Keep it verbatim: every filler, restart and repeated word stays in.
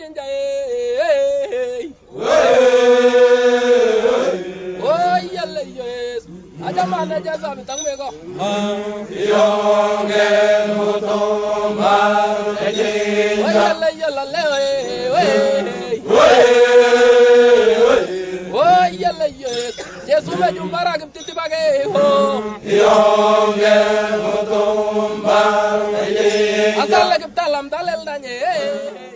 jinja eh oh yalla yes ajama na jaza bitang me ko yonge mutomba ejinja oh yalla yalla le oh yalla yes jesu me jumbara gim titi bage oh yonge mutomba ejinja asal gim talam dalel danye